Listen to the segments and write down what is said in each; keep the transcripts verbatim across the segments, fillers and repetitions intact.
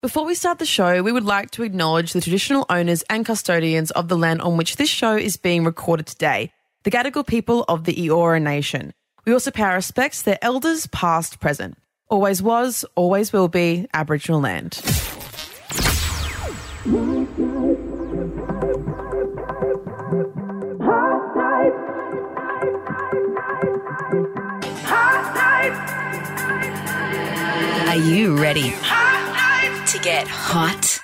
Before we start the show, we would like to acknowledge the traditional owners and custodians of the land on which this show is being recorded today, the Gadigal people of the Eora Nation. We also pay our respects to their elders, past, present. Always was, always will be Aboriginal land. Are you ready to get hot?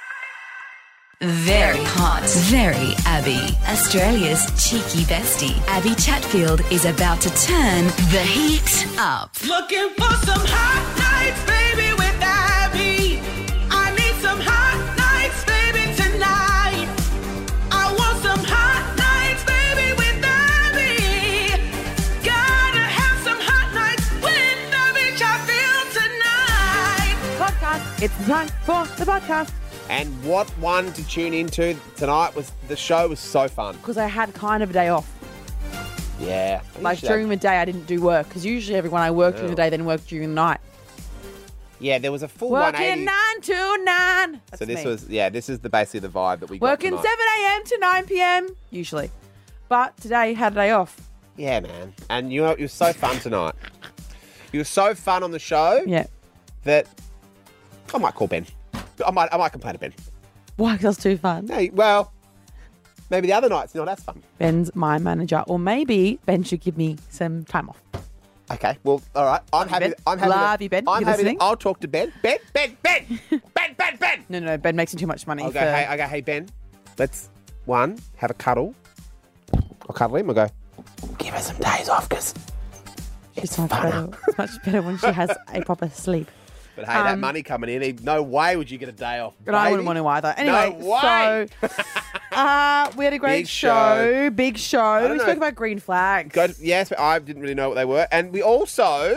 Very hot. Very Abby. Australia's cheeky bestie, Abby Chatfield, is about to turn the heat up. Looking for some hot nights, baby, with Abby. I need some hot nights, baby, tonight. I want some hot nights, baby, with Abby. Gotta have some hot nights with Abby Chatfield tonight. Podcast. It's the time for the podcast. And what one to tune into tonight was the show was so fun. Because I had kind of a day off. Yeah. Like during the day I didn't do work because usually everyone I work during the day then work during the night. Yeah, there was a full one eighty. Working nine to nine. That's So this me. was, yeah, this is the basically the vibe that we got Working tonight. seven a.m. to nine p.m. usually. But today had a day off. Yeah, man. And you know, you were so fun tonight. You were so fun on the show Yeah. that I might call Ben. I might, I might complain to Ben. Why? Because too fun. Hey, well, maybe the other night's not as fun. Ben's my manager. Or maybe Ben should give me some time off. Okay, well, all right. I'm happy. Ben. I'm happy. Love to, you, Ben. I'm You happy. listening? To, I'll talk to Ben. Ben, Ben, Ben, Ben, Ben, Ben. No, no, no. Ben makes him too much money. I'll go. for- Hey, I go. Hey, Ben. Let's one have a cuddle. I'll cuddle him. I go. Give her some days off, because She's much better. It's much better when she has a proper sleep. But hey, that Um, money coming in, he- no way would you get a day off. But I wouldn't baby. want to either. Anyway, No way. so uh, we had a great Big show. Big show. don't We know spoke if- about green flags. Go to- yes, but I didn't really know what they were. And we also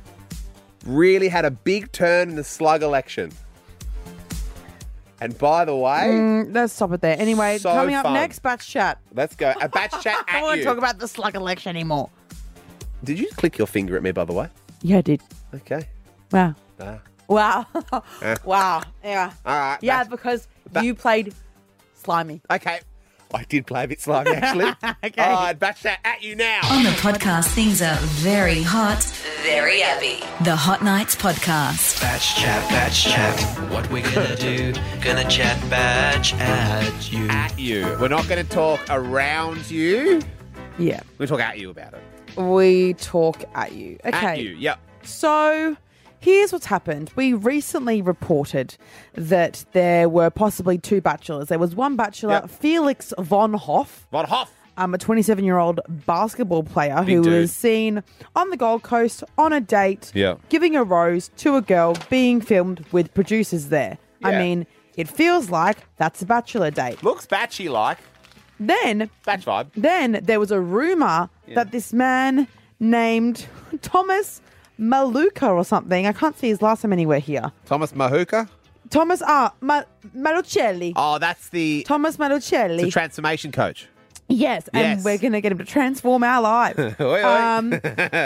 really had a big turn in the slug election. And by the way, Mm, let's stop it there. Anyway, So coming up fun. next, batch chat. let's go. A batch chat I at don't want you. to talk about the slug election anymore. Did you click your finger at me, by the way? Yeah, I did. Okay. Wow. Ah. Wow. Eh. wow. Yeah. All right. Yeah, batch- because ba- you played slimy. Okay. I did play a bit slimy, actually. Okay. All right, batch chat at you now. On the podcast, things are very hot, very Abby. The Hot Nights Podcast. Batch chat, batch chat. What we gonna do? Gonna chat batch at you. At you. We're not going to talk around you. Yeah. We're going to talk at you about it. We talk at you. Okay. At you, yep. So here's what's happened. We recently reported that there were possibly two bachelors. There was one bachelor, Yep. Felix von Hoff, Von Hoff. um, a twenty-seven-year-old basketball player Big who dude. was seen on the Gold Coast on a date, Yeah. giving a rose to a girl being filmed with producers there. I Yeah. mean, it feels like that's a bachelor date. Looks batchy like. Then, Batch vibe. then there was a rumour that this man named Thomas Maluka or something. I can't see his last name anywhere here. Thomas Mahuka. Thomas ah, Ma- Malucelli. Oh, that's the, Thomas Malucelli. the transformation coach. yes, and Yes. we're going to get him to transform our lives. Oi, oi. um,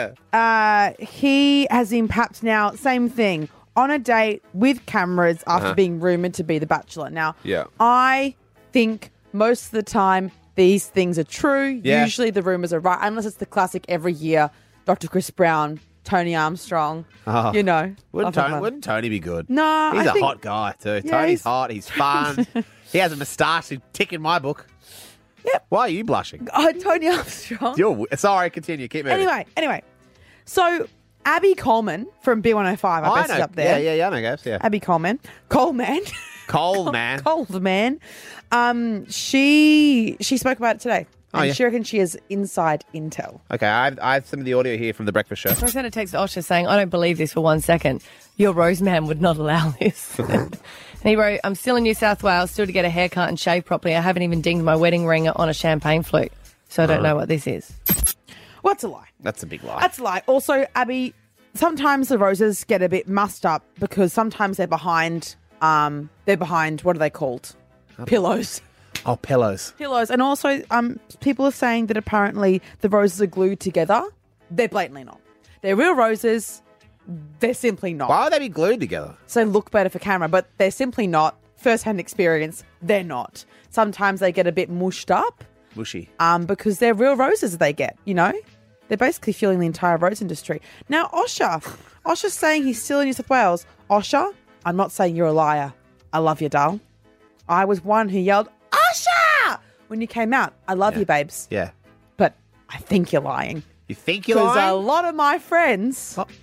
uh, he has been perhaps now, same thing, on a date with cameras after Uh-huh. being rumoured to be the Bachelor. Now, Yeah. I think most of the time these things are true. Yeah. Usually the rumours are right, unless it's the classic every year, Doctor Chris Brown, Tony Armstrong, Oh. you know. Wouldn't I'll talk Tony, about- wouldn't Tony be good? No, He's I a think- hot guy, too. Yeah, Tony's he's- hot. He's fun. He has a moustache. He's tick in my book. Yep. Why are you blushing? Oh, Tony Armstrong. You're sorry. Continue. Keep moving. Anyway, anyway. So, Abby Coleman from B one oh five, I I posted know. up there. Yeah, yeah, yeah. I know, Gabs. Yeah. Abby Coleman. Coleman. Cold man. Cold man. Um, she she spoke about it today. Oh, and yeah. she reckons she has inside intel. Okay, I have, I have some of the audio here from the breakfast show. I sent a text to Osher saying, I don't believe this for one second. Your rose man would not allow this. And he wrote, I'm still in New South Wales, still to get a haircut and shave properly. I haven't even dinged my wedding ring on a champagne flute. So I don't know what this is. Well, that's a lie. That's a big lie. That's a lie. Also, Abby, sometimes the roses get a bit mussed up because sometimes they're behind, um, they're behind, what are they called? Pillows. Oh, pillows. Pillows. And also, um, people are saying that apparently the roses are glued together. They're blatantly not. They're real roses. they're simply not. Why would they be glued together? So they look better for camera, but they're simply not. First-hand experience, they're not. Sometimes they get a bit mushed up Mushy. um, because they're real roses they get, you know? They're basically fueling the entire rose industry. Now, Osher. Osher's saying he's still in New South Wales. Osher, I'm not saying you're a liar. I love you, doll. I was one who yelled, Osher! When you came out. I love Yeah. you, babes. Yeah. But I think you're lying. You think you're Because a lying? lot of my friends What?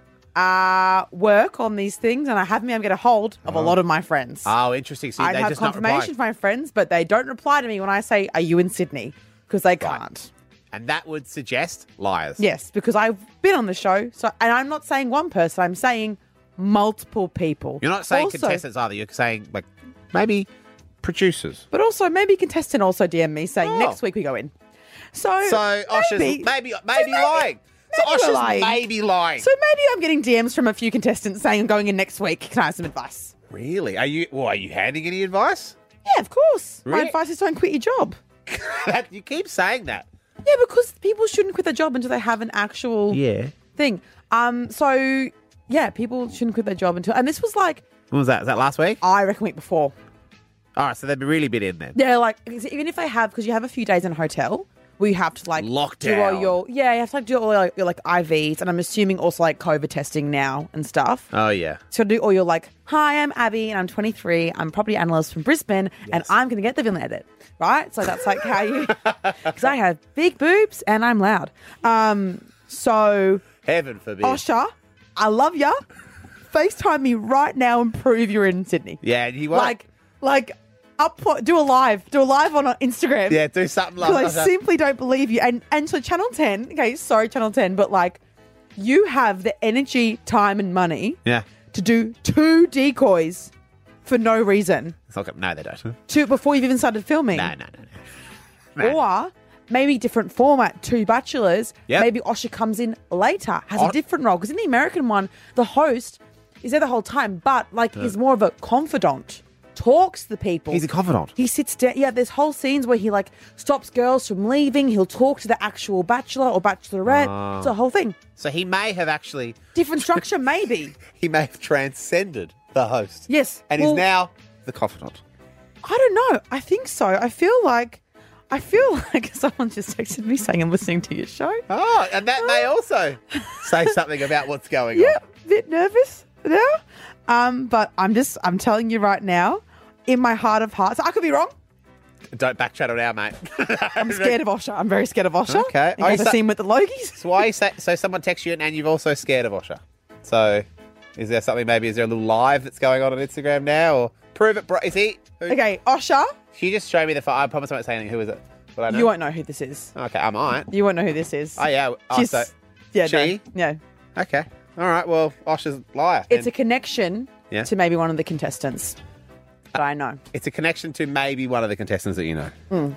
uh, work on these things, and I have me, I'm going to hold of a lot of my friends. Oh, interesting. So I they have just not confirmation replying. from my friends, but they don't reply to me when I say, are you in Sydney? Because they can't. And that would suggest liars. Yes, because I've been on the show, so and I'm not saying one person, I'm saying multiple people. You're not saying Also- contestants either. You're saying, like, maybe producers. But also, maybe contestant also D M me saying, Oh. next week we go in. So, So Osher's maybe, maybe, so lying. So maybe we're Osher's lying. maybe lying. So maybe I'm getting D Ms from a few contestants saying I'm going in next week. Can I have some advice? Really? Are you? Well, are you handing any advice? Yeah, of course. My Really? advice is don't quit your job. That- you keep saying that. Yeah, because people shouldn't quit their job until they have an actual Yeah. thing. Um, so yeah, people shouldn't quit their job until, and this was like, When was that? Was that last week? I reckon week before. All right, so they've really been in then. Yeah, like even if they have, because you have a few days in a hotel, we have to like do all Lockdown. your yeah, you have to like do all your, your like I Vs, and I'm assuming also like COVID testing now and stuff. Oh yeah. So do all your like, hi, I'm Abby and I'm twenty-three. I'm property analyst from Brisbane, and I'm going to get the villain edit, right? So that's like how you, because I have big boobs and I'm loud. Um, so Heaven forbid. Osher, I love ya. FaceTime me right now and prove you're in Sydney. Yeah, and you won't. Like, like, up, do a live, do a live on Instagram. yeah, do something like Because I that. simply don't believe you. And and so Channel ten, okay, sorry, Channel ten, but like, you have the energy, time, and money Yeah. to do two decoys for no reason It's not, no, they don't. No, to before you've even started filming. no, no, no. no. Or maybe different format, two bachelors. Yep. Maybe Osher comes in later, has O- a different role. Because in the American one, the host is there the whole time, but like is more of a confidant, talks to the people. He's a confidant. He sits down. Yeah, there's whole scenes where he like stops girls from leaving. He'll talk to the actual bachelor or bachelorette. Ah. It's a whole thing. So he may have actually, Different structure, maybe. he may have transcended the host. Yes. And Well, he's now the confidant. I don't know. I think so. I feel like, I feel like someone just texted me saying I'm listening to your show. Oh, and that may also say something about what's going Yeah, on. bit nervous now. Um, but I'm just, I'm telling you right now, in my heart of hearts, I could be wrong. Don't backtrack now, mate. I'm scared of Osher. I'm very scared of Osher. Okay. In Oh, case you I sa- see him with the Logies. So why you say, so someone texts you and you've also scared of Osher. So is there something, maybe, is there a little live that's going on on Instagram now? Or prove it, bro. Is he? Who, Okay, Osher, Can you just show me the photo? I promise I won't say anything. Who is it? Will I know? you won't know who this is. Okay, I might. You won't know who this is. Oh, yeah. Oh, She's- so, yeah, she? no, no. okay. All right. Well, Osher's liar. It's then. a connection Yeah. to maybe one of the contestants that I know. It's a connection to maybe one of the contestants that you know.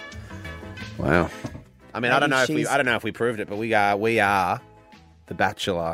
Wow. I mean, I don't Maybe know if we she's- I don't know if we proved it, but we are we are the Bachelor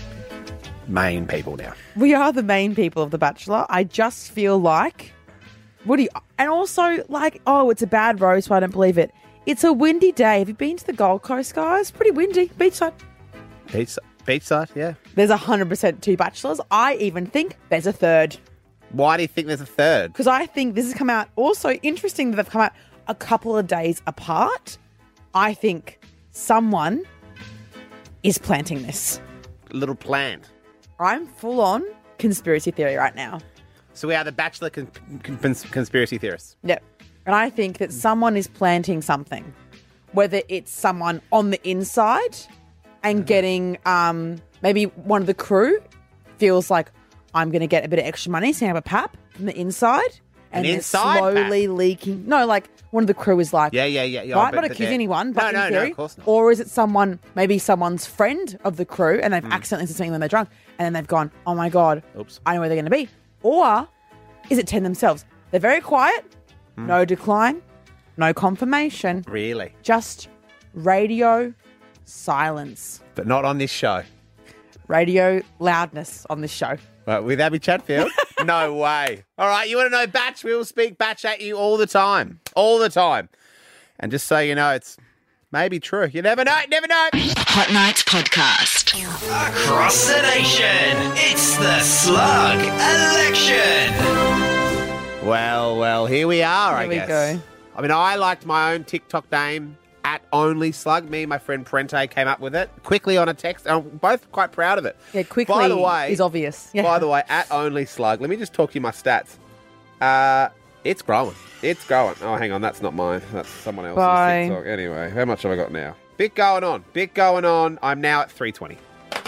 main people now. We are the main people of The Bachelor. I just feel like, what do you, and also like, oh, it's a bad roast, so I don't believe it. It's a windy day. Have you been to the Gold Coast, guys? Pretty windy. Beachside. Beach, beachside, yeah. There's one hundred percent two bachelors. I even think there's a third. Why do you think there's a third? Because I think this has come out, also interesting that they've come out a couple of days apart. I think someone is planting this. Little plant. I'm full on conspiracy theory right now. So we are the Bachelor con- con- cons- conspiracy theorists. Yep. And I think that someone is planting something, whether it's someone on the inside and getting um, maybe one of the crew feels like, I'm going to get a bit of extra money, so I have a pap from the inside. And An they're inside slowly leaking. No, like one of the crew is like, Yeah, yeah, yeah. yeah right, but- not but accusing they're- anyone, but no, in no, theory. no, of course not. Or is it someone, maybe someone's friend of the crew, and they've Hmm. accidentally said something when they're drunk, and then they've gone, oh my God, Oops. I know where they're going to be. Or is it ten themselves? They're very quiet, Hmm. no decline, no confirmation, Really? just radio silence, But not on this show. radio loudness on this show. Right, with Abby Chatfield? No way. All right, you want to know Batch? We will speak Batch at you all the time. All the time. And just so you know, it's Maybe true. You never know. Never know. Hot Nights Podcast. Across the nation, it's the Slug Election. Well, well, here we are, I Here we guess. go. I mean, I liked my own TikTok name, at Only Slug. Me and my friend Prente came up with it quickly on a text. I'm both quite proud of it. Yeah, quickly By the way, is obvious. Yeah. By the way, at Only Slug, let me just talk to you my stats. Uh, it's growing. It's growing. Oh, hang on, that's not mine. That's someone else's Bye. TikTok. Anyway, how much have I got now? Bit going on. Bit going on. I'm now at three twenty,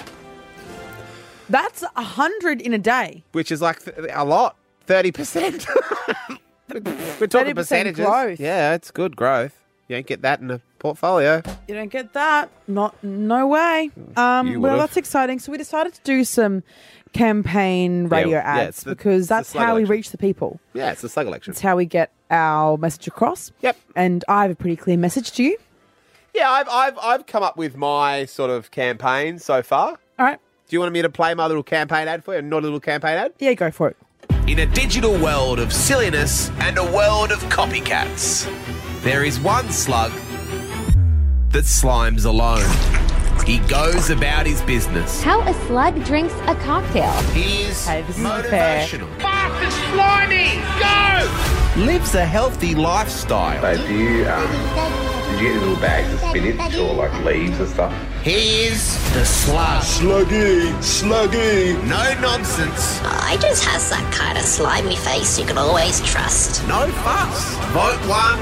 That's a hundred in a day. which is like th- a lot. thirty percent. We're talking thirty percent percentages. growth. Yeah, it's good growth. You don't get that in a portfolio. You don't get that. Not, no way. Um, You well, would've. that's exciting. So we decided to do some campaign radio Yeah, yeah, ads it's the- because it's the that's slug how we election. reach the people. Yeah, it's the Slug election. It's how we get our message across. Yep. And I have a pretty clear message to you. Yeah, I've, I've, I've come up with my sort of campaign so far. All right. Do you want me to play my little campaign ad for you? Not a little campaign ad? Yeah, go for it. In a digital world of silliness and a world of copycats, there is one slug that slimes alone. He goes about his business. How a slug drinks a cocktail. He is Hey, this isn't fair. motivational. Fast and slimy, go! Lives a healthy lifestyle. Babe, do you, um, did you get little bags of spinach or like leaves and stuff? He is the slug. Sluggy, sluggy. No nonsense, I just has that kind of slimy face you can always trust. no fuss. Vote one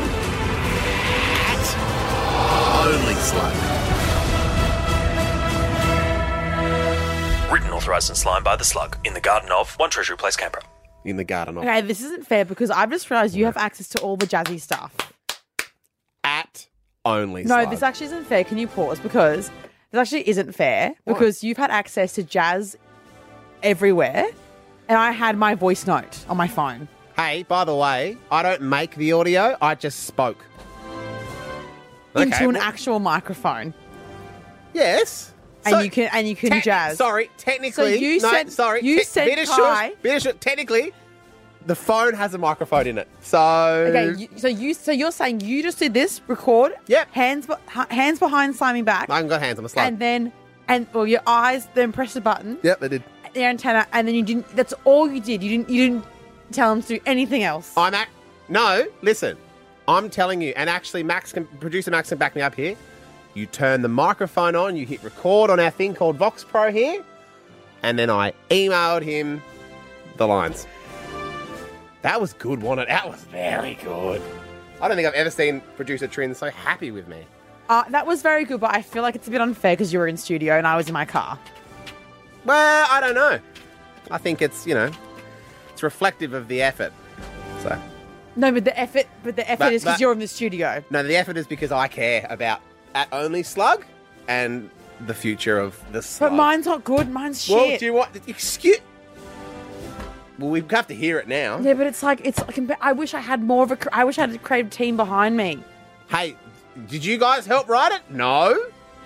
at Only Slug. Written, authorised and slimed by the Slug in the garden of One Treasury Place, Canberra. In the garden of Okay, this isn't fair because I've just realised you have access to all the jazzy stuff. at Only No, Slug. this actually isn't fair. Can you pause? Because this actually isn't fair because you've had access to jazz everywhere and I had my voice note on my phone. Hey, by the way, I don't make the audio. I just spoke. Into Okay, an well- actual microphone. Yes. And So- you can and you can Techni- jazz. Sorry, technically. So you no, said- sorry. you te- said bit of shush, Kai- bit of shush. Technically, the phone has a microphone in it. So. Okay, you, so you so you're saying you just did this, record, Yep. hands be- ha- hands behind slimy back, I haven't got hands. I'm a slug. and then and well your eyes then press the button, Yep, they did. the antenna, and then you didn't. That's all you did. You didn't. You didn't tell them to do anything else. I'm at. No, listen. I'm telling you, and actually, Max can producer Max can back me up here. You turn the microphone on, you hit record on our thing called Vox Pro here, and then I emailed him the lines. That was good, wasn't it? That was very good. I don't think I've ever seen producer Trin so happy with me. Uh, that was very good, but I feel like it's a bit unfair because you were in studio and I was in my car. Well, I don't know. I think it's, you know, it's reflective of the effort. So, No, but the effort, but the effort But- is because but- you're in the studio. no, the effort is because I care about at Only Slug and the future of the slug. But mine's not good. Mine's shit. Well, do you want? Excuse. Well, we have to hear it now. Yeah, but it's like it's. Like, I wish I had more of a. cr- I wish I had a creative team behind me. Hey, did you guys help write it? No.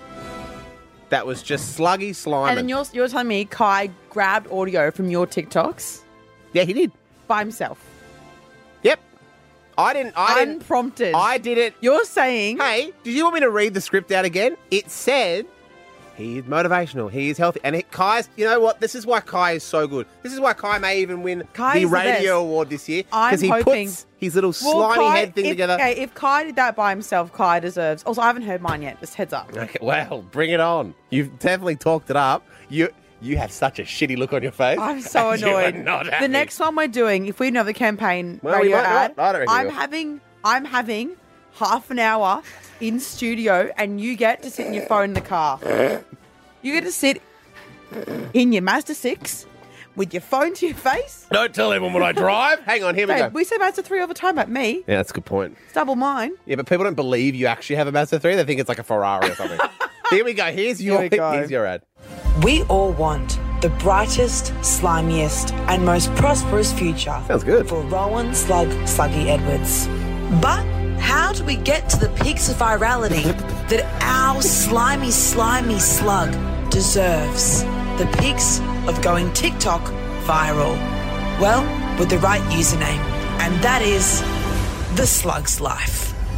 That was just Sluggy Slime. And then you're you're telling me Kai grabbed audio from your TikToks Yeah, he did. by himself, Yep. I didn't. I didn't. unprompted. I did it. You're saying Hey, did you want me to read the script out again? It said he is motivational, he is healthy, and it, Kai's. You know what? This is why Kai is so good. This is why Kai may even win Kai the is the radio best. award this year I'm he hoping- puts his little Well, slimy Kai- head thing if, together. Okay, if Kai did that by himself, Kai deserves. Also, I haven't heard mine yet. Just heads up. Okay, well, bring it on. You've definitely talked it up. You you have such a shitty look on your face. I'm so You are annoyed. not happy. The next one we're doing, if we do another campaign Well, we radio might ad, not. I don't reckon I'm we will. having I'm having half an hour in studio, and you get to sit in your phone in the car. You get to sit in your Mazda six with your phone to your face. Don't tell everyone when I drive. Hang on, here we Babe, go. we say Mazda three all the time about me. Yeah, that's a good point. It's double mine. Yeah, but people don't believe you actually have a Mazda three. They think it's like a Ferrari or something. Here we go. Here's your Here we go. here's your ad. We all want the brightest, slimiest, and most prosperous future. Sounds good. For Rowan Slug Sluggy Edwards. But how do we get to the peaks of virality that our slimy, slimy slug deserves? The peaks of going TikTok viral. Well, with the right username, and that is The Slug's Life.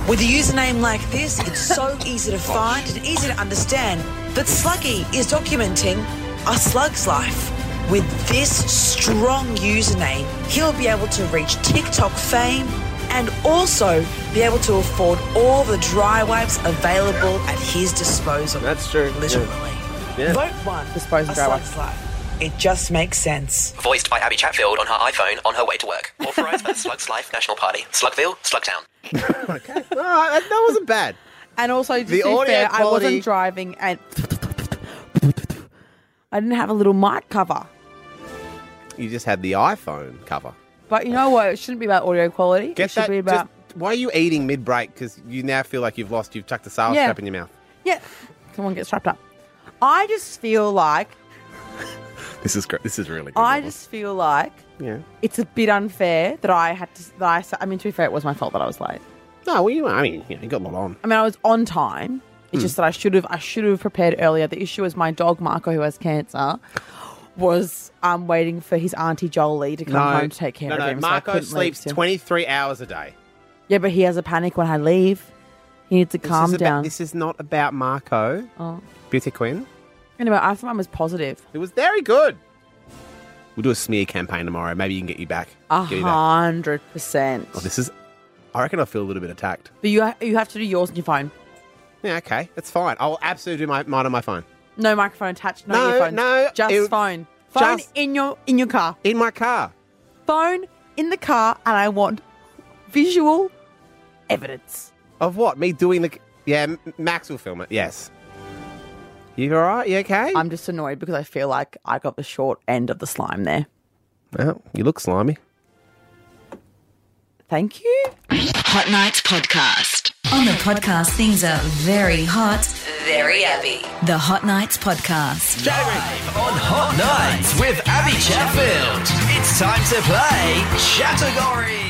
With a username like this, it's so easy to find and easy to understand that Sluggy is documenting a slug's life. With this strong username, he'll be able to reach TikTok fame and also be able to afford all the dry wipes available at his disposal. That's true. Literally. Yeah. Vote one. Disposal a dry slug's life. It just makes sense. Voiced by Abby Chatfield on her iPhone on her way to work. Authorised by the Slugs Life National Party. Slugville, Slugtown. Okay. All right, that, that wasn't bad. And also, just The to be audio fair, I quality- wasn't driving and I didn't have a little mic cover. You just had the iPhone cover. But you know what? It shouldn't be about audio quality. Get it should that. be about... Just, why are you eating mid-break? Because you now feel like you've lost. You've chucked a sales Yeah. strap in your mouth. Yeah. Come on, get strapped up. I just feel like... This is great. This is really good. I Emma. just feel like Yeah. it's a bit unfair that I had to... That I, sa- I mean, to be fair, it was my fault that I was late. No, well, you. I mean, you, know, you got a lot on. I mean, I was on time. It's Hmm. just that I should have I should have prepared earlier. The issue is my dog Marco, who has cancer, was um, waiting for his auntie Jolie to come home to take care no, of no. him. so I Marco couldn't leave sleeps him. twenty-three hours a day. Yeah, but he has a panic when I leave. He needs to This calm is about- down. this is not about Marco. Oh. Beauty queen. Anyway, I thought mine was positive. It was very good. We'll do a smear campaign tomorrow. Maybe you can get you back. A Get you back. hundred percent. Oh, this is. I reckon I feel a little bit attacked. But you ha- you have to do yours on your phone. Yeah, okay, that's fine. I'll absolutely do my, mine on my phone. No microphone attached. No, No, earphones. no, just it- phone. Phone just- in your in your car. In my car. Phone in the car, and I want visual evidence. Of what? Me doing the. Yeah, M- Max will film it. Yes. You all right? You okay? I'm just annoyed because I feel like I got the short end of the slime there. Well, you look slimy. Thank you. Hot Nights Podcast. On the podcast, things are very hot, very Abby. The Hot Nights Podcast. Live on Hot Nights with Abby Chatfield. It's time to play Category.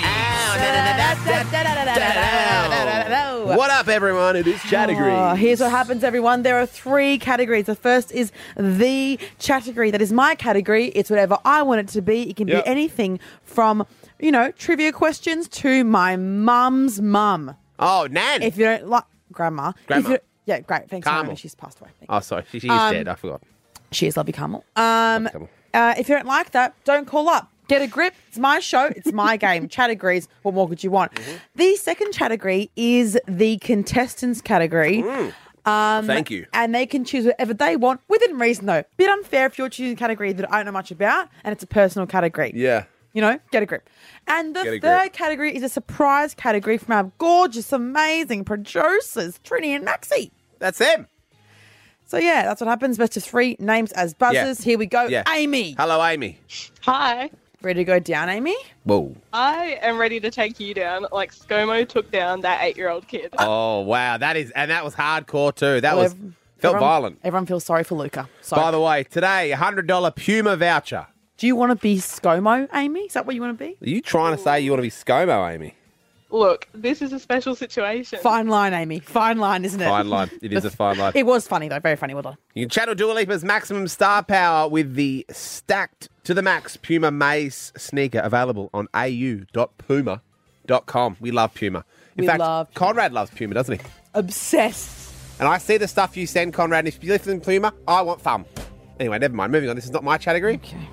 What up, everyone? It is Category. Oh, here's what happens, everyone. There are three categories. The first is the category. That is my category. It's whatever I want it to be. It can Yep. be anything from, you know, trivia questions to my mum's mum. Oh, Nan. If you don't like grandma. If Grandma. you- yeah, great. Thanks, Carmel. Carmel. She's passed away. Thank Oh, sorry. She, she is Um, dead. I forgot. She is lovely, Carmel. Um, Carmel. uh, if you don't like that, don't call up. Get a grip. It's my show. It's my game. Categories. What more could you want? Mm-hmm. The second category is the contestants category. Um, Thank you. And they can choose whatever they want within reason, though. Bit unfair if you're choosing a category that I don't know much about and it's a personal category. Yeah. You know, get a grip. And the Get a third grip. category is a surprise category from our gorgeous, amazing producers, Trini and Maxie. That's them. So, yeah, that's what happens. Best of three names as buzzers. Here we go. Yeah. Amy. Hello, Amy. Hi. Ready to go down, Amy? Whoa. I am ready to take you down like ScoMo took down that eight-year-old kid. Oh, wow. That is, and that was hardcore too. That Well, was, ev- felt everyone- violent. Everyone feels sorry for Luca. So, By the way, today, a one hundred dollars Puma voucher. do you want to be ScoMo, Amy? Is that what you want to be? Are you trying to say you want to be ScoMo, Amy? Look, this is a special situation. Fine line, Amy. Fine line, isn't it? Fine line. It is a fine line. It was funny, though. Very funny. Well done. You can channel Dua Lipa's maximum star power with the stacked to the max Puma Maze sneaker available on a u dot puma dot com. We love Puma. In We fact, love Puma. Conrad loves Puma, doesn't he? Obsessed. And I see the stuff you send, Conrad, and if you listen to Puma, I want thumb. Anyway, never mind. Moving on. This is not my category. Okay.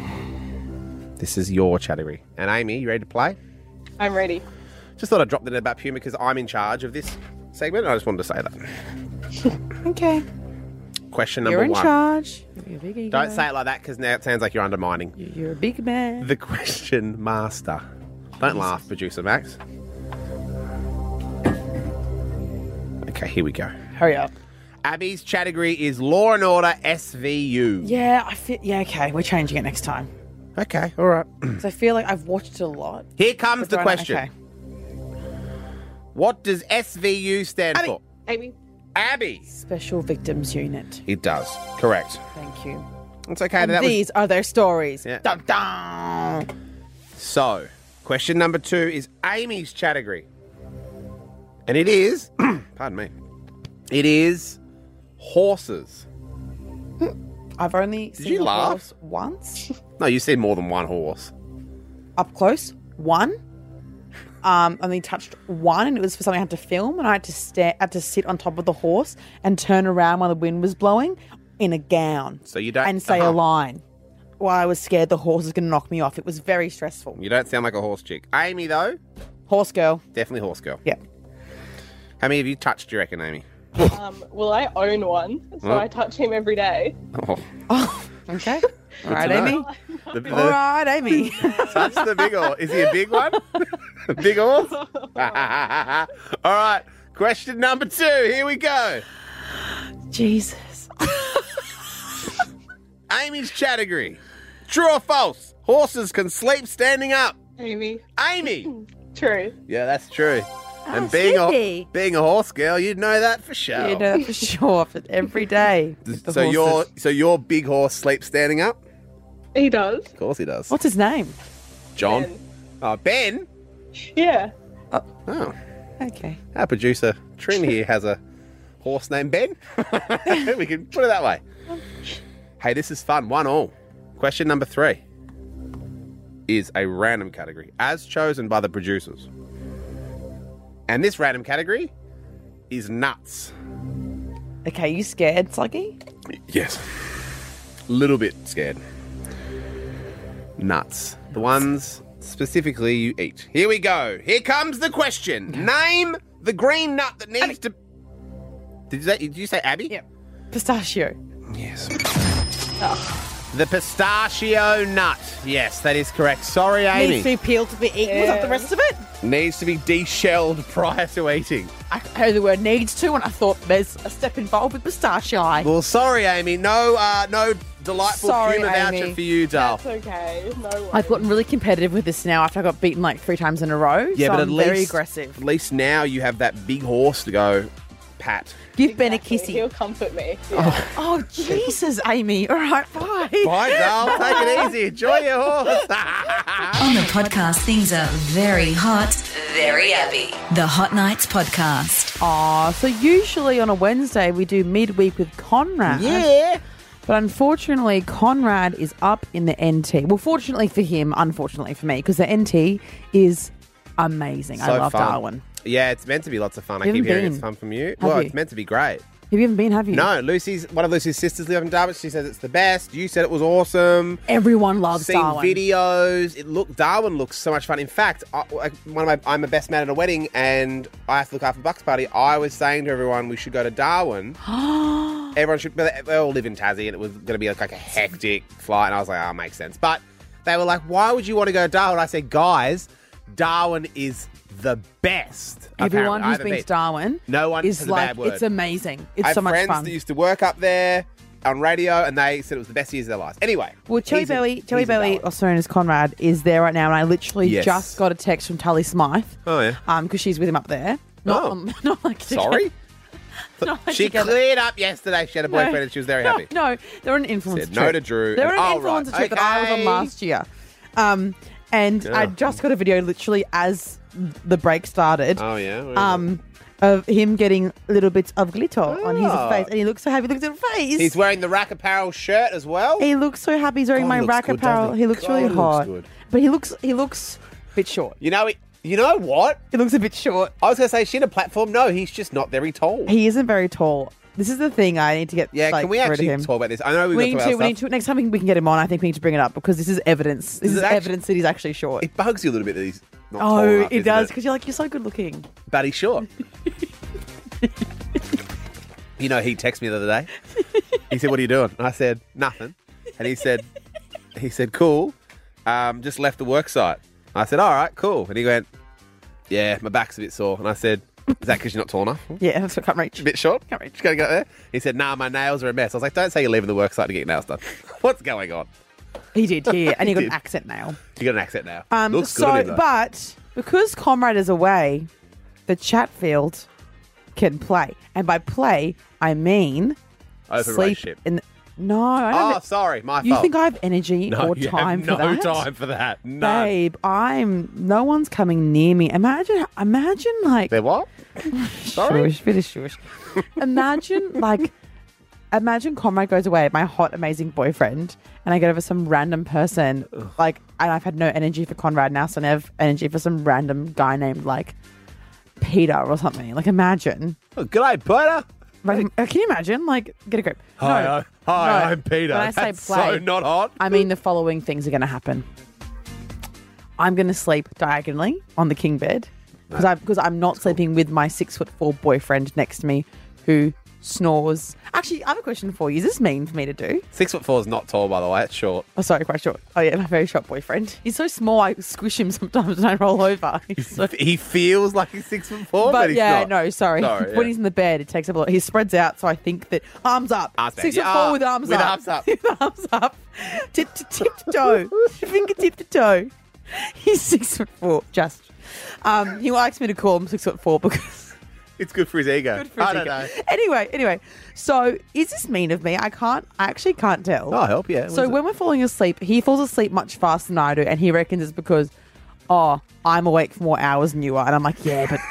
This is your category. And Amy, you ready to play? I'm ready. Just thought I'd drop that in about Puma because I'm in charge of this segment. I just wanted to say that. Okay. Question number You're in one. charge. You're a big ego. Don't say it like that because now it sounds like you're undermining. You're a big man. The question master. Don't laugh, producer Max. Okay, here we go. Hurry up. Abby's category is Law and Order S V U. Yeah, I feel. Yeah, okay. We're changing it next time. Okay, all right. Because I feel like I've watched it a lot. Here comes But the do I- question. Okay. What does S V U stand Abby. for? Amy. Abby. Special Victims Unit. It does. Correct. Thank you. It's okay. And that was- these are their stories. Yeah. Dun, dun. So, question number two is Amy's category. And it is, pardon me, it is horses. I've only Did seen you a laugh? horse once. No, you've seen more than one horse. Up close. One. um, only touched one, and it was for something I had to film, and I had to sta- had to sit on top of the horse and turn around while the wind was blowing in a gown. So you don't and say uh-huh. a line. Well, I was scared the horse was going to knock me off. It was very stressful. You don't sound like a horse chick. Amy, though? Horse girl. Definitely horse girl. Yeah. How many have you touched, do you reckon, Amy? Um, well, I own one, so Oh. I touch him every day. Oh. Oh, okay. All right, to know. Amy. The, the, All right, Amy. touch the big horse. Is he a big one? Big horse? All right. Question number two. Here we go. Jesus. Amy's category. True or false? Horses can sleep standing up. Amy. Amy. True. Yeah, that's true. Oh, and being Sydney. a being a horse girl, you'd know that for sure. You know that for sure. For every day. with the so horses. your so your big horse sleeps standing up? He does. Of course he does. What's his name? John? Ben. Oh, Ben? Yeah. Oh. Okay. Our producer, Trin here, has a horse named Ben. We can put it that way. Hey, this is fun. One all. Question number three is a random category, as chosen by the producers. And this random category is nuts. Okay, you scared, Sluggy? Yes. A little bit scared. Nuts. The ones specifically you eat. Here we go. Here comes the question. Name the green nut that needs to... Did you say, did you say Abby? Yep. Pistachio. Yes. The pistachio nut. Yes, that is correct. Sorry, Amy. Needs to be peeled to be eaten. Was that the rest of it? Needs to be deshelled prior to eating. I heard the word needs to, and I thought there's a step involved with pistachio. Well, sorry, Amy. No, uh, no delightful Sorry, humour voucher Amy. for you, doll. That's okay. No worries. I've gotten really competitive with this now after I got beaten like three times in a row. Yeah, so but I'm at least very aggressive. At least now you have that big horse to go pat. Give Ben a Exactly. kissy. He'll comfort me. Yeah. Oh, Jesus, Amy. All right, bye. Bye, doll. Take it easy. Enjoy your horse. On the podcast, things are very hot, very Abby. The Hot Nights Podcast. Aw, so usually on a Wednesday we do midweek with Conrad. Yeah. But unfortunately, Conrad is up in the N T. Well, fortunately for him, unfortunately for me, because the N T is amazing. I So love fun. Darwin. Yeah, it's meant to be lots of fun. I You keep haven't hearing been. it's fun from you. Have well, you? it's meant to be great. Have you ever been, have you? No, Lucy's one of Lucy's sisters live in Darwin. She says it's the best. You said it was awesome. Everyone loves Seen Darwin. videos. It look Darwin looks so much fun. In fact, I, like, one of my I'm a best man at a wedding, and I have to look after the Bucks party. I was saying to everyone we should go to Darwin. Everyone should. But they, they all live in Tassie, and it was going to be like, like a hectic flight. And I was like, oh, it makes sense. But they were like, why would you want to go to Darwin? I said, guys, Darwin is the best. Everyone apparently. I who's haven't been to been. Darwin No one is has a like, bad word. it's amazing. It's I have so much friends fun. that used to work up there on radio, and they said it was the best years of their lives. Anyway, Well, Joey he's in- Belly, Joey he's in Belly, Darwin. also known as Conrad, is there right now, and I literally Yes. just got a text from Tully Smythe. Oh yeah. Um, because she's with him up there. Not, Oh. um, not like Sorry. Not like She together. cleared up yesterday. She had a No. boyfriend, and she was very happy. No, no, they're an influencer Said no trip. to Drew. They're and- an oh, right. influencer trip that I was on Okay. last year. Um, and I Yeah. just got a video literally as the break started. Oh yeah. Where is Um, of him getting little bits of glitter on his Oh. face, and he looks so happy. Look at his face. it? He's wearing the Rack Apparel shirt as well. He looks so happy. He's wearing God, my he looks rack good, apparel. doesn't he? He looks God, really he looks hot, good. but he looks he looks a bit short. You know, he, you know what? He looks a bit short. I was going to say she had a platform. No, he's just not very tall. He isn't very tall. This is the thing I need to get. yeah, like, can we rid of actually him. talk about this? I know we've We got need to, to. We need to. Next time we can, we can get him on, I think we need to bring it up because this is evidence. This This is is actu- evidence that he's actually short. It bugs you a little bit that he's not tall Oh, enough, it isn't does because you're like you're so good looking. But he's short. You know, he texted me the other day. He said, "What are you doing?" And I said, "Nothing." And he said, "He said, cool. Um, just left the work site." I said, "All right, cool." And he went, "Yeah, my back's a bit sore." And I said, "Is that because you're not tall enough? Yeah, that's what can't reach. A bit short? Can't reach. Just gotta get up there." He said, "Nah, my nails are a mess." I was like, "Don't say you're leaving the work site to get your nails done. What's going on?" He did, yeah, and he He got did. an accent now. You got an accent now. Um, Looks so, good on him, though. but because Comrade is away, the Chatfield can play, and by play I mean Open sleep relationship. in. The, no, I don't. Oh, sorry, my you fault. think I have energy no, or you time have for no that? time for that. None. Babe, I'm. No one's coming near me. Imagine, imagine like. They're what? Sorry? Shush, bit of shush. Imagine like imagine Conrad goes away, my hot, amazing boyfriend, and I get over some random person, Ugh. like, and I've had no energy for Conrad now, so I have energy for some random guy named, like, Peter or something. Like, imagine. Oh, g'day, Peter. Like, uh, can you imagine? Like, get a grip. Hi, no, I, hi, no. I'm Peter. When I say That's play, so not hot. I mean the following things are going to happen. I'm going to sleep diagonally on the king bed because I'm because I'm not sleeping with my six foot four boyfriend next to me who snores. Actually, I have a question for you. Is this mean for me to do? Six foot four is not tall, by the way. It's short. Oh, sorry, quite short. Oh, yeah, my very short boyfriend. He's so small, I squish him sometimes and I roll over. He's so... He feels like he's six foot four, but, but he's yeah, not. no, sorry. sorry yeah. When he's in the bed, it takes up a lot. He spreads out, so I think that arms up. Arms Six back. foot Yeah, four with arms with up. arms up. With arms up. Tip to tip to toe. Finger tip to toe. He's six foot four, just. Um, he likes me to call him six foot four because... It's good for his ego. Good for his I don't ego. know. Anyway, anyway. So, is this mean of me? I can't, I actually can't tell. I'll help you. So, when we're falling asleep, he falls asleep much faster than I do, and he reckons it's because, oh, I'm awake for more hours than you are. And I'm like, yeah, but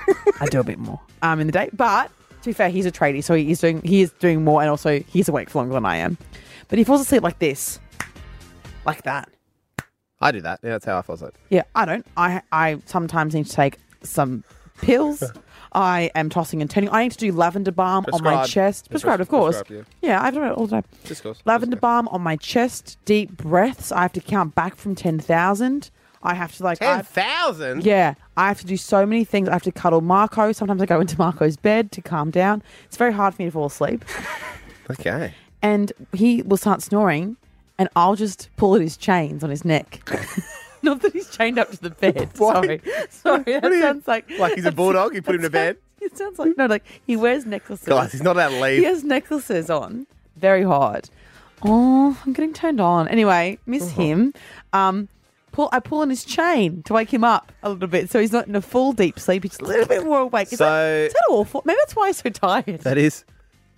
I do a bit more um, in the day. But, to be fair, he's a tradie, so he is doing, he is doing more, and also he's awake for longer than I am. But he falls asleep like this. Like that. I do that. Yeah, that's how I fall asleep. Yeah, I don't. I, I sometimes need to take some pills. I am tossing and turning. I need to do lavender balm on my chest. Prescribed, of course. Prescribed, yeah. yeah, I've done it all the time. Discuss. Lavender Discuss. balm on my chest. Deep breaths. I have to count back from ten thousand. I have to like... ten thousand? Yeah. I have to do so many things. I have to cuddle Marco. Sometimes I go into Marco's bed to calm down. It's very hard for me to fall asleep. Okay. And he will start snoring and I'll just pull at his chains on his neck. Not that he's chained up to the bed. Sorry. Sorry. That What do you- sounds like... Like he's a bulldog? You put him to bed? It sounds like... No, like he wears necklaces. Guys, he's not allowed to leave. He has necklaces on. Very hard. Oh, I'm getting turned on. Anyway, miss Uh-huh. him. Um, pull. I pull on his chain to wake him up a little bit so he's not in a full deep sleep. He's a little bit more awake. Is, So- that, is that awful? Maybe that's why he's so tired. That is...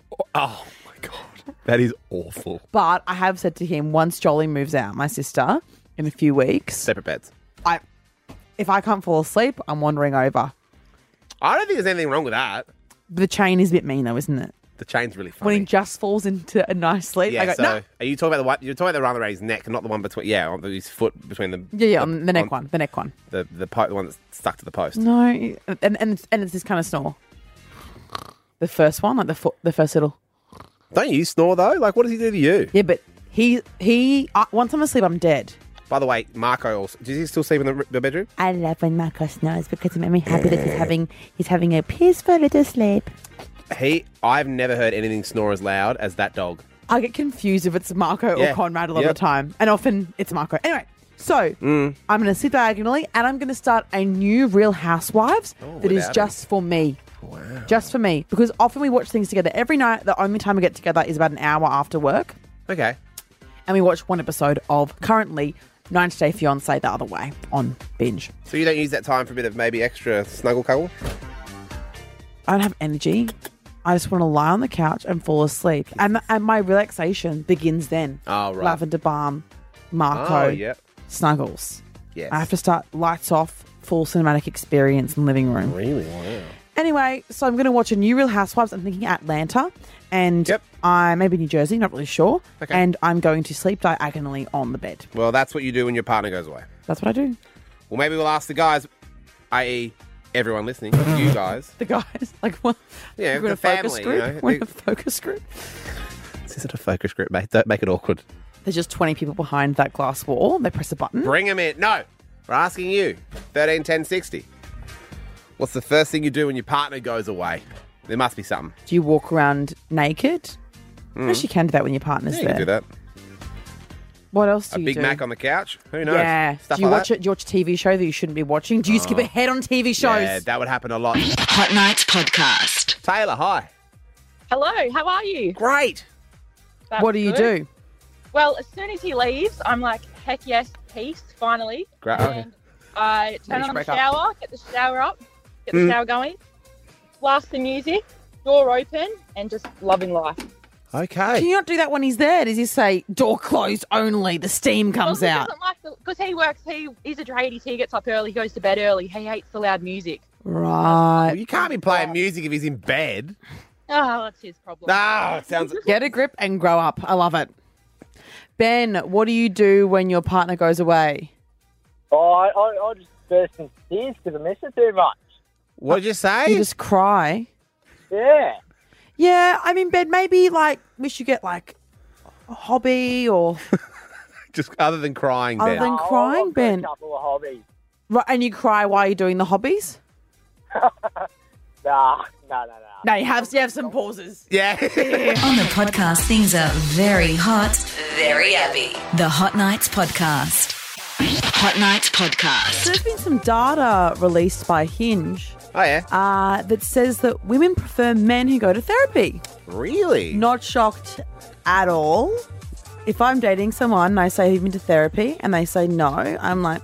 Oh, my God. That is awful. But I have said to him, once Jolie moves out, my sister, in a few weeks, Separate beds. I, if I can't fall asleep, I'm wandering over. I don't think there's anything wrong with that. The chain is a bit mean though, isn't it? The chain's really When funny. he just falls into a nice sleep, Yeah, I go, so no. are you talking about the one? You're talking about the one around his neck, and not the one between. Yeah, on his foot between the. Yeah, yeah, on the neck one, the neck one. The the po- the one that's stuck to the post. No, and and it's, and it's this kind of snore. The first one, like the fo- the first little. Don't you snore though? Like, what does he do to you? Yeah, but he he. Uh, once I'm asleep, I'm dead. By the way, Marco also. Does he still sleep in the, the bedroom? I love when Marco snores because it makes me happy that he's having he's having a peaceful little sleep. He. I've never heard anything snore as loud as that dog. I get confused if it's Marco Yeah. or Conrad a lot Yep. of the time, and often it's Marco. Anyway, so Mm. I'm going to sit diagonally, and I'm going to start a new Real Housewives Oh, that is without just for me. Wow. Just for me, because often we watch things together every night. The only time we get together is about an hour after work, Okay. and we watch one episode of currently ninety Day Fiancé the other way on binge. So you don't use that time for a bit of maybe extra snuggle cuddle? I don't have energy. I just want to lie on the couch and fall asleep. And and my relaxation begins then. Oh, right. Lavender balm, Marco, Oh, yep. snuggles. Yes. I have to start lights off, full cinematic experience in the living room. Really? Wow. Anyway, so I'm going to watch a new Real Housewives. I'm thinking Atlanta and I maybe New Jersey, not really sure. Okay. And I'm going to sleep diagonally on the bed. Well, that's what you do when your partner goes away. That's what I do. Well, maybe we'll ask the guys, that is everyone listening, you guys. The guys, like what? Yeah, We're in the a focus family, group. you know. We're in a focus group. This isn't a focus group, mate. Don't make it awkward. There's just twenty people behind that glass wall. They press a button. Bring them in. No, we're asking you. thirteen ten sixty. What's the first thing you do when your partner goes away? There must be something. Do you walk around naked? Mm. Yes, you can do that when your partner's Yeah, you there. can do that. What else do A you Big do? Mac on the couch? Who knows? Yeah. Stuff do you like watch that. it? Do you watch a T V show that you shouldn't be watching? Do you skip Oh. ahead on T V shows? Yeah, that would happen a lot. Hot Nights Podcast. Taylor, hi. Hello, how are you? Great. That's What do you good. do? Well, as soon as he leaves, I'm like, heck yes, peace, finally. Great. Okay. And I turn Finish on the break up. shower, get the shower up, get the Mm. shower going, blast the music, door open, and just loving life. Okay. Can you not do that when he's there? Does he say door closed only? The steam comes well, he out. doesn't like the because he works. He he's a tradie. So he gets up early. He goes to bed early. He hates the loud music. Right. Well, you can't be playing music if he's in bed. Oh, that's his problem. Ah, it sounds. Get a grip and grow up. I love it. Ben, what do you do when your partner goes away? Oh, I, I, I just burst into tears because I miss it too much. What'd you say? You just cry. Yeah. Yeah, I mean, Ben, maybe like we should get like a hobby or Just other than crying, other Ben. than crying, I've got Ben. a couple of hobbies. Right, and you cry while you're doing the hobbies? Nah, no, no, no. No, you have you have some pauses. Yeah. On the podcast, things are very hot, very Abby. The Hot Nights Podcast. Hot Nights Podcast. There's been some data released by Hinge Oh, yeah. uh, that says that women prefer men who go to therapy. Really? Not shocked at all. If I'm dating someone and I say you've been to therapy and they say no, I'm like,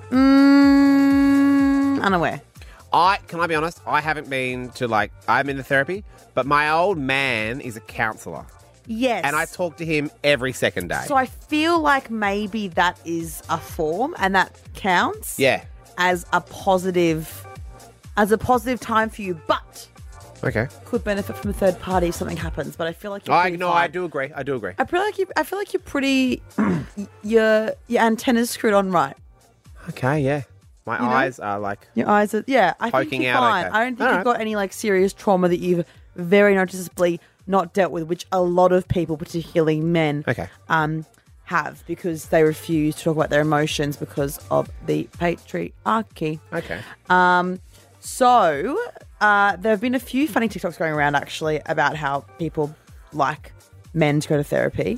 mm, unaware. I can I be honest? I haven't been to like I've been to therapy, but my old man is a counsellor, Yes. and I talk to him every second day. So I feel like maybe that is a form and that counts yeah. as a positive as a positive time for you, but Okay. could benefit from a third party if something happens. But I feel like you're I pretty no, fine. I do agree. I do agree. I feel like you. I feel like you're pretty. your your antennas screwed on right. Okay. Yeah. My You know? eyes are like Your eyes are. Yeah, I think Poking you're out, fine. okay. I don't think All you've right. got any like serious trauma that you've very noticeably not dealt with, which a lot of people, particularly men, okay. um, have because they refuse to talk about their emotions because of the patriarchy. Okay. Um, so uh, there have been a few funny TikToks going around actually about how people like men to go to therapy.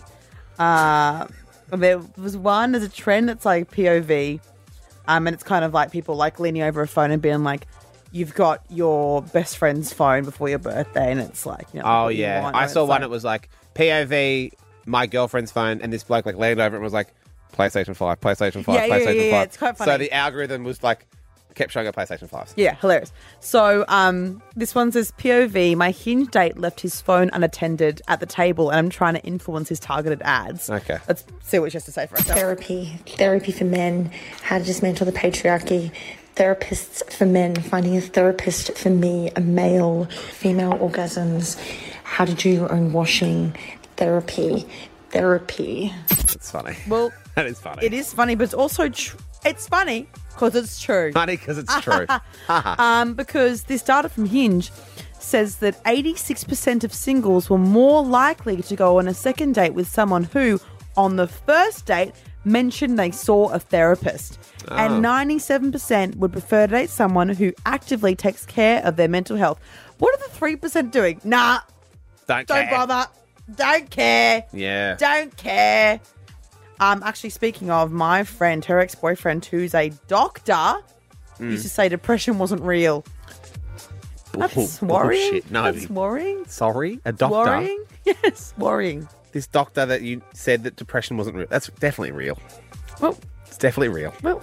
Uh, there was one, there's a trend that's like P O V, um, and it's kind of like people like leaning over a phone and being like, you've got your best friend's phone before your birthday, and it's like, you know, Oh what you yeah. want, I and saw it's one like- that was like P O V, my girlfriend's phone, and this bloke like leaned over it and was like, PlayStation five, PlayStation five, Yeah, yeah, PlayStation yeah, yeah, five. it's quite So funny. the algorithm was like kept showing up PlayStation fives. Yeah, hilarious. So um, this one says, P O V, my Hinge date left his phone unattended at the table and I'm trying to influence his targeted ads. Okay. Let's see what she has to say for herself. Therapy, therapy for men, how to dismantle the patriarchy, therapists for men, finding a therapist for me, a male, female orgasms, how to do your own washing, therapy, therapy. That's funny. Well, that is funny. it is funny, but it's also tr- it's funny because it's true. Funny because it's true. um, because this data from Hinge says that eighty-six percent of singles were more likely to go on a second date with someone who, on the first date, mentioned they saw a therapist. Oh. And ninety-seven percent would prefer to date someone who actively takes care of their mental health. What are the three percent doing? Nah, Don't don't care. bother. Don't care. Yeah. Don't care. Um, actually, speaking of, my friend, her ex-boyfriend, who's a doctor, Mm. used to say depression wasn't real. That's Bull- worrying. bullshit. No. That's worrying. Sorry, a doctor. Worrying? Yes, worrying. This doctor that you said that depression wasn't real. That's definitely real. Well, It's definitely real. well,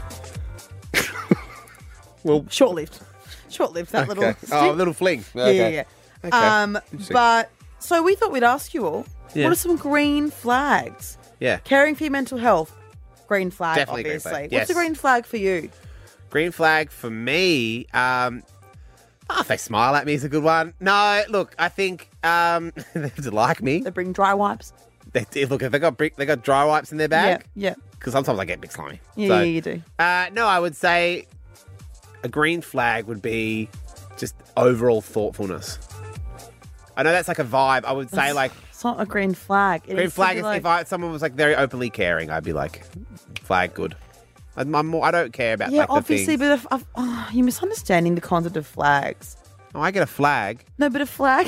Well, short-lived. Short-lived, that little okay. stint. Oh, a little fling. Yeah, Okay. yeah, yeah. Okay. Um, Interesting. but, so we thought we'd ask you all, Yeah. what are some green flags? Yeah. Caring for your mental health, green flag, Definitely green obviously. flag, What's yes. the green flag for you? Green flag for me. Um, oh, if they smile at me is a good one. No, look, I think um, they have to like me. They bring dry wipes. They, if- look, if they got brick, they got dry wipes in their bag. Yeah, yeah. Because sometimes I get big slimy. Yeah, So, yeah, you do. Uh, no, I would say a green flag would be just overall thoughtfulness. I know that's like a vibe. I would say That's- like It's not a green flag. It green needs to flag be is like- if I, someone was like very openly caring, I'd be like, flag good. I'm, I'm more, I don't care about Yeah, like the obviously, things. but if, I've, oh, you're misunderstanding the concept of flags. Oh, I get a flag. No, but a flag.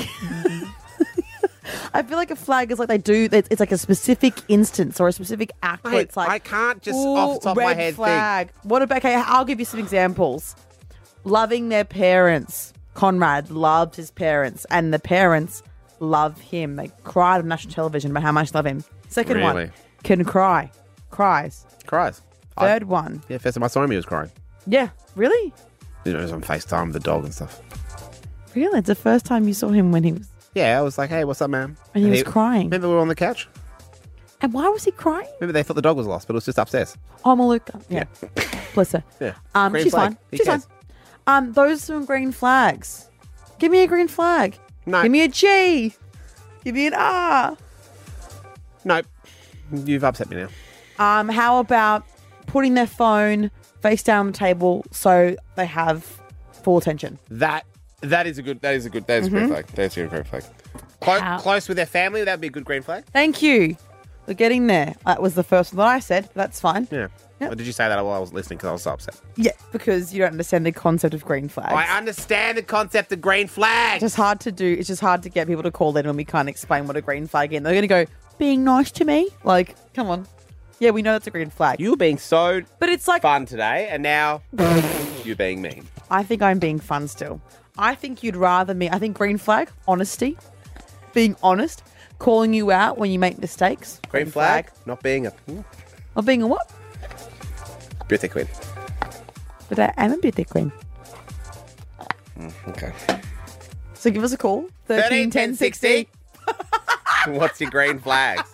I feel like a flag is like they do. It's, it's like a specific instance or a specific act. where Mate, it's like I can't just ooh, off the top of red my head flag. What about? Okay, I'll give you some examples. Loving their parents. Conrad loved his parents, and the parents love him. They cried on national television about how much they love him. Second Really? one can cry, cries. Cries. Third I- one, Yeah, first time I saw him, he was crying. yeah, really, You know, he was on FaceTime with the dog and stuff. really. It's the first time you saw him when he was. Yeah, I was like, hey, what's up, man? And he was crying. Remember we were on the couch? And why was he crying? Remember they thought the dog was lost, but it was just upstairs. Oh, Maluka. Yeah. Bless her. Yeah. Um, Green she's flag. fine. Who She's cares? fine. Um, those are some green flags. Give me a green flag. No. Give me a G. Give me an R. Nope. You've upset me now. Um, how about putting their phone face down on the table so they have full attention? That that is a good. That is a good. That is a green Mhm. flag. That is a green flag. Close, How- close with their family. That'd be a good green flag. Thank you. We're getting there. That was the first one that I said, but that's fine. Yeah. Or did you say that while I was listening because I was so upset? Yeah, because you don't understand the concept of green flags. I understand the concept of green flags. It's just hard to do. It's just hard to get people to call in when we can't explain what a green flag is. They're going to go, being nice to me? Like, come on. Yeah, we know that's a green flag. You were being so but it's like fun today, and now you're being mean. I think I'm being fun still. I think you'd rather me. I think green flag, honesty, being honest, calling you out when you make mistakes. Green, flag, not being a Or being a what? birthday queen. But I am a birthday queen. Mm, okay. So give us a call. thirteen ten sixty. What's your green flags?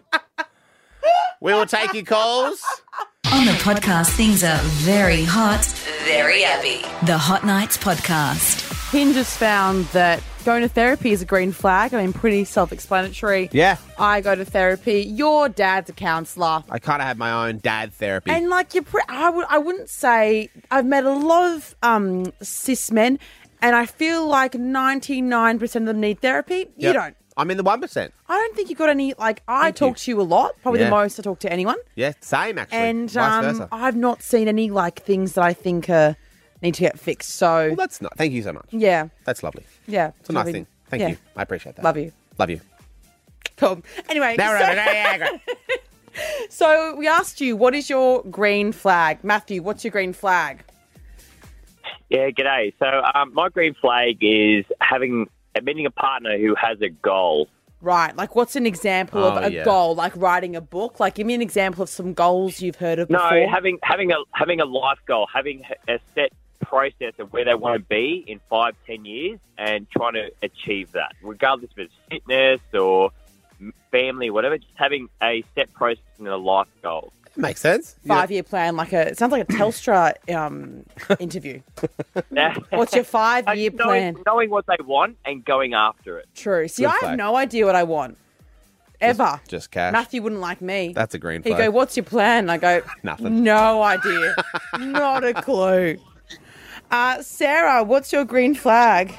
We will take your calls. On the podcast, things are very hot, very Abby. The Hot Nights Podcast. Hinge has found that going to therapy is a green flag. I mean, pretty self-explanatory. Yeah. I go to therapy. Your dad's a counsellor. I kind of have my own dad therapy. And like you're, pre- I would, I wouldn't say I've met a lot of um, cis men, and I feel like ninety-nine percent of them need therapy. You Yep. don't. I'm in the one percent. I don't think you got any. Like I Thank talk you. to you a lot, probably Yeah. the most I talk to anyone, Yeah, same actually. and Vice um, versa. I've not seen any like things that I think uh, need to get fixed. So Well, that's not. Thank you so much. yeah, That's lovely. yeah, It's a nice lovely. thing. Thank Yeah. you. I appreciate that. Love you. Love you. Cool. Anyway, No, no, so, no, no, yeah, great. so we asked you, what is your green flag, Matthew? What's your green flag? Yeah, g'day. So um, my green flag is having meeting a partner who has a goal. Right, like what's an example of Oh, a yeah. goal? Like writing a book? Like give me an example of some goals you've heard of No, before. having having a having a life goal, having a set process of where they want to be in five, ten years, and trying to achieve that, regardless if it's fitness or m- family, whatever. Just having a set process and a life goal. Makes sense. Five-year plan, like a, it sounds like a Telstra um, interview. What's your five-year knowing, plan? Knowing what they want and going after it. True. See, Good I have flag. no idea what I want. Ever. Just cash. Matthew wouldn't like me. That's a green He'd flag. go, what's your plan? I go, Nothing. no idea. Not a clue. Uh, Sarah, what's your green flag?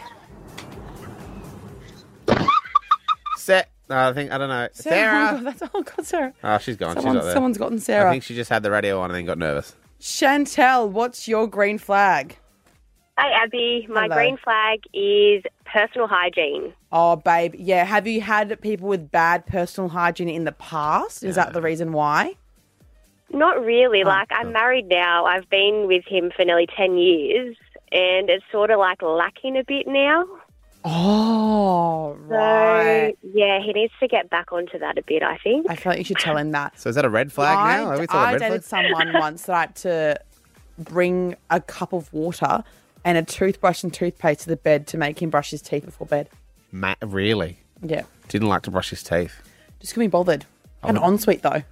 Set. No, I think I don't know. Sarah. Sarah. Oh, God, that's, oh, God, Sarah. Oh, she's gone. Someone- she's not there. someone's gotten Sarah. I think she just had the radio on and then got nervous. Chantel, what's your green flag? Hi, Abby. My Hello. green flag is personal hygiene. Oh, babe. Yeah. Have you had people with bad personal hygiene in the past? Is that the reason why? Not really. Like, I'm married now. I've been with him for nearly ten years, and it's sort of like lacking a bit now. Oh, So, right. yeah, he needs to get back onto that a bit, I think. I feel like you should tell him that. So is that a red flag I, now? Are we talking I red dated flag? someone once that I had to bring a cup of water and a toothbrush and toothpaste to the bed to make him brush his teeth before bed. Ma- really? Yeah. Didn't like to brush his teeth. Just couldn't be bothered. An Oh. ensuite, though.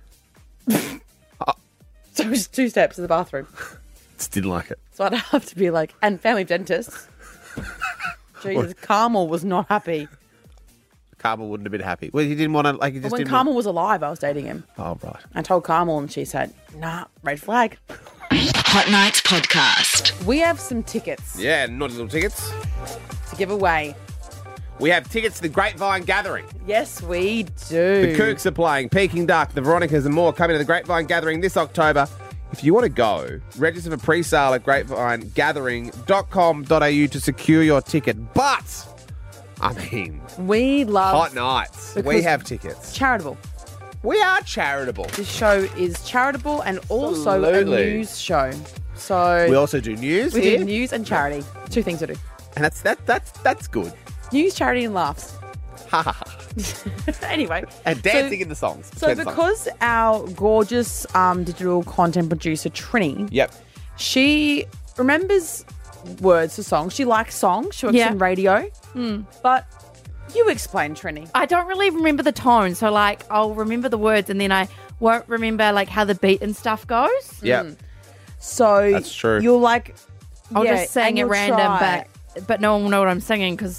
So it was two steps to the bathroom. Just didn't like it. So I'd have to be like, and family dentists. Jesus, Carmel was not happy. Carmel wouldn't have been happy. Well, he didn't want to, like, he But just when didn't Carmel was alive, I was dating him. want... Oh, right. I told Carmel and she said, nah, red flag. Hot Nights Podcast. We have some tickets Yeah, naughty little tickets. to give away. We have tickets to the Grapevine Gathering. Yes, we do. The Kooks are playing, Peking Duck, the Veronicas and more coming to the Grapevine Gathering this October. If you want to go, register for pre-sale at grapevine gathering dot com dot a u to secure your ticket. But, I mean, We love hot nights. We because have tickets. charitable. We are charitable. This show is charitable and also Absolutely. a news show. So We also do news we here. do news and charity. Two things to do. And that's that that's that's good. News, charity, and laughs. Ha ha ha. Anyway. And dancing in the songs. So between the songs. because our gorgeous um, digital content producer, Trini, Yep. she remembers words to songs. She likes songs. She works Yeah. in radio. Mm. But you explain, Trini. I don't really remember the tone, so like I'll remember the words and then I won't remember like how the beat and stuff goes. Yep. Mm. So That's true. You're like, I'll yeah, just sing and it you'll random, try. but but no one will know what I'm singing because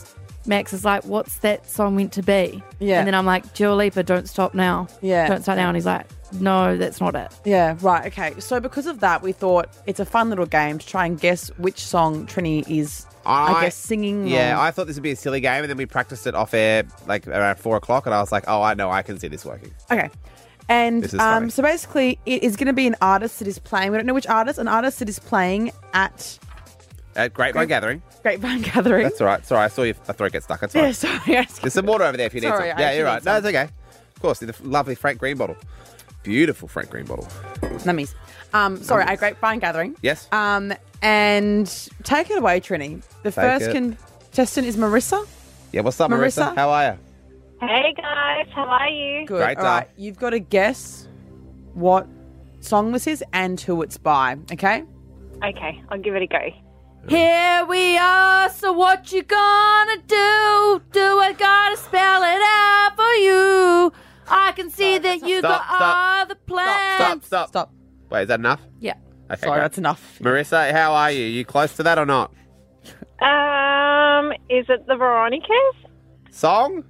Max is like, what's that song meant to be? Yeah. And then I'm like, Dua Lipa, Don't Stop Now. Yeah. Don't Start Now. And he's like, no, that's not it. Yeah, right, okay. So because of that, we thought it's a fun little game to try and guess which song Trini is, I, guess, singing. Yeah, or- I thought this would be a silly game, and then we practiced it off air like around four o'clock, and I was like, oh, I know, I can see this working. Okay. And This is um, funny. so basically, it is going to be an artist that is playing. We don't know which artist. An artist that is playing at At Grapevine Gathering. Grapevine Gathering. That's all right. Sorry, I saw your throat get stuck. That's fine. Yeah, sorry. I just- There's some water over there if you need Sorry, some. I Yeah, actually you're need right. No, it's okay. Of course, the lovely Frank Green bottle. Beautiful Frank Green bottle. Nummies. Um, sorry, at Grapevine Gathering. Yes. Um, and take it away, Trini. The Take first it. contestant is Marissa. Yeah, what's up, Marissa? Marissa? How are you? Hey guys, how are you? Good. Great All day. right, you've got to guess what song this is and who it's by, okay? Okay, I'll give it a go. Here we are, so what you gonna do? Do I gotta spell it out for you? I can see that you Stop, got stop. all the plans. Stop, stop. Stop. Wait, is that enough? Yeah. Okay, Sorry, great. that's enough. Marissa, how are you? You close to that or not? Um, is it the Veronicas? Song?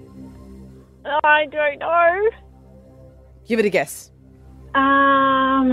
I don't know. Give it a guess. Um,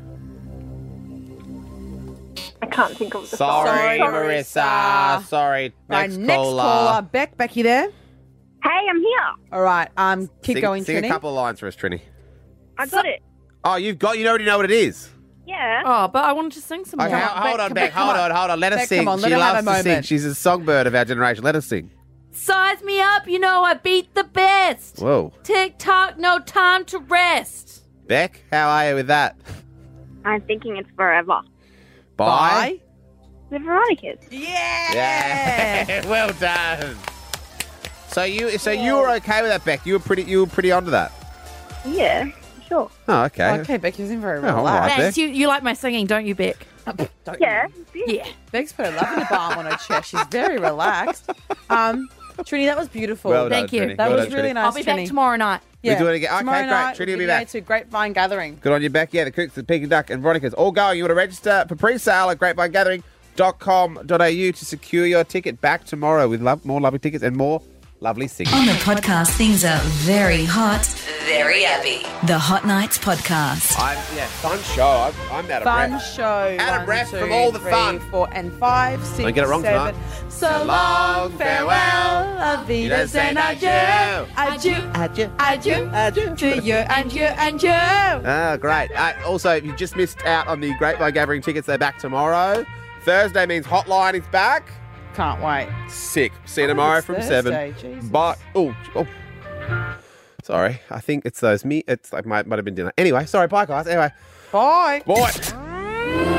I can't think of the Sorry, song. Marissa. Sorry. Right, Next, next caller. caller. Beck, Becky there? Hey, I'm here. All right, um, keep Sing, going, sing Trini. a couple of lines for us, Trini. I got it. Oh, you've got, you already know what it is. Yeah. Oh, but I wanted to sing some Okay, more. hold, hold on, Beck, Beck. come Hold on. on, hold on. Let us Beck, sing. come on, let she her have loves a to sing. moment. She's a songbird of our generation. Let us sing. Size me up, you know I beat the best. Whoa. Tick tock, no time to rest. Beck, how are you with that? I'm thinking it's Forever. Bye. The Veronicas. Yeah. Yeah. Well done. So you, so you were okay with that, Beck? You were pretty, you were pretty onto that. Yeah, sure. Oh, okay. Okay, Becky's in very Oh, all relaxed. right, Thanks, Beck. you, you like my singing, don't you, Beck? Don't Yeah. Yeah. Beck's put a lavender balm on her chest. She's very relaxed. Um, Trini, that was beautiful. Well done, Thank you. Trini. That Well was done, really Trini. nice, I'll be back Trini. tomorrow night. Yeah. We're doing it again. Okay, Tomorrow great. night, Trini we'll will be going back. to Grapevine Gathering. Good on you, Beck. Yeah, the Cooks, the Peking Duck, and Veronica's all going. You want to register for pre-sale at grapevine gathering dot com dot a u to secure your ticket back tomorrow with love, more lovely tickets and more lovely singing. On the podcast, things are very hot, very happy. The Hot Nights Podcast. I'm, yeah, fun show. I'm, I'm out of Fun breath. show. Out of One, breath two, from all the three, fun. Four and five, six, Don't get it wrong seven. tonight. So long, farewell, You don't Avidas say and adieu. adieu, adieu, Adieu. adieu, Adieu. to you and you and you. Ah, great. Uh, also, if you just missed out on the Grapevine Gathering tickets, they're back tomorrow. Thursday means Hotline is back. Can't wait. Sick. See you Oh, tomorrow it's from Thursday, seven. Jesus. But oh, oh, sorry. I think it's those me. It's like might might have been dinner. Anyway, sorry. Bye, guys. Anyway, Bye. bye.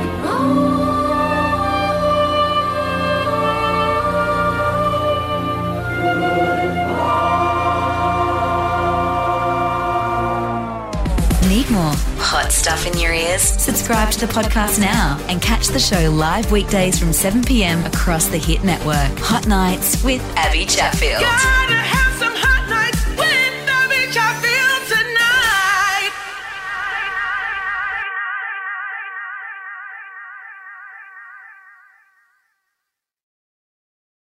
Need more hot stuff in your ears? Subscribe to the podcast now and catch the show live weekdays from seven p.m. across the Hit Network. Hot Nights with Abby Chatfield. Gotta